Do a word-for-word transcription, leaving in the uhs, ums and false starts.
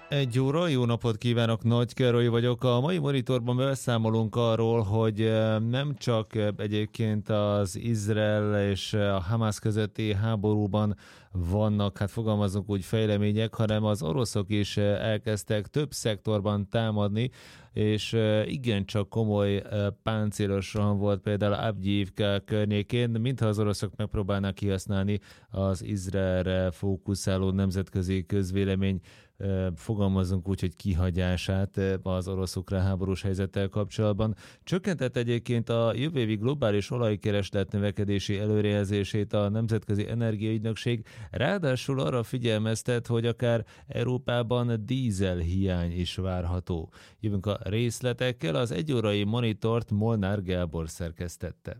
Egy óra, jó napot kívánok, Nagy Károly vagyok. A mai monitorban beszámolunk arról, hogy eh, nem csak eh, egyébként az Izrael és eh, a Hamász közötti háborúban vannak, hát fogalmazunk úgy, fejlemények, hanem az oroszok is eh, elkezdtek több szektorban támadni, és eh, igencsak komoly eh, páncélos roham volt például Avdyivka környékén, mintha az oroszok megpróbálnak kihasználni az Izraelre fókuszáló nemzetközi közvélemény, fogalmazunk úgy, hogy kihagyását az orosz-ukrán háborús helyzettel kapcsolatban. Csökkentett egyébként a jövő évi globális olajkereslet növekedési előrejelzését a Nemzetközi Energiaügynökség, ráadásul arra figyelmeztet, hogy akár Európában dízel hiány is várható. Jövünk a részletekkel, az egyórai monitort Molnár Gábor szerkesztette.